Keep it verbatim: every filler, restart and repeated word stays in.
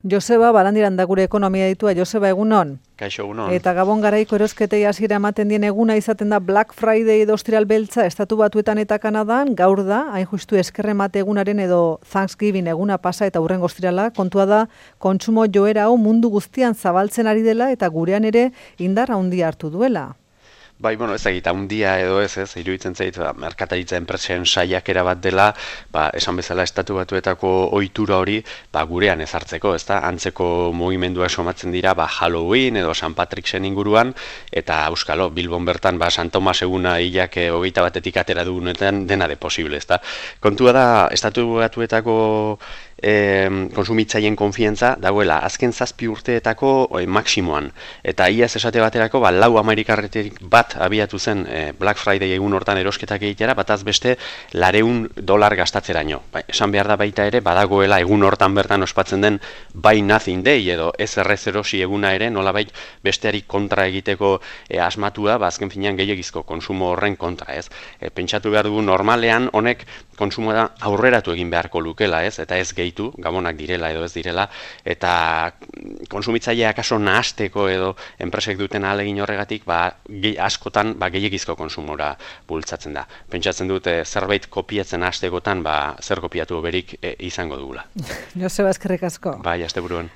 Joseba, barandiran da gure ekonomia ditua. Joseba, egunon? Kaixo, egunon. Eta Gabon garaiko erosketei hasiera ematen dien eguna izaten da Black Friday edo Ostiral Beltza Estatu Batuetan eta Kanadan, gaur da, hain justu eskerremate egunaren edo Thanksgiving eguna pasa eta hurrengo ostirala, kontua da kontsumo joera hau mundu guztian zabaltzen ari dela eta gurean ere indar handia hartu duela. Bai, bueno, ez egita, handia edo ez, ez, iruditzen zait, ba, merkataritza enpresen saiakera bat dela, ba, esan bezala Estatu Batuetako ohitura hori, ba, gurean ezartzeko, ezta? Antzeko mugimenduak somatzen dira, ba, Halloween edo San Patricksen inguruan, eta euskalo, Bilbon bertan, ba, San Tomas eguna hilak e, hogeita batetik atera dugunetan dena de posible, ezta? Kontua da, Estatu Batuetako E, konsumitzaien konfiantza dagoela azken zazpi urteetako e, maksimoan, eta iaz esate baterako ba, lau amerikarretik bat abiatu zen e, Black Friday egun hortan erosketak egitera, bataz beste lareun dolar gastatzeraino. Ba, esan behar da baita ere, badagoela egun hortan bertan ospatzen den Buy Nothing Day edo ez errez erosi eguna ere, nolabait besteari kontra egiteko e, asmatua, ba, azken finean gehiagizko konsumo horren kontra, ez. E, pentsatu behar dugu normalean honek konsumoa da aurreratu egin beharko lukela, ez, eta ez gehitu, gabonak direla edo ez direla, eta konsumitzaileak akaso nahasteko edo enpresek duten ahalegin horregatik, ba, gehi, askotan ba, gehiagizko konsumora bultzatzen da. Pentsatzen dute zerbait kopiatzen hastekotan, ba, zer kopiatu berik e, izango dugula. Joseba, eskerrik asko. Bai, asteburuan.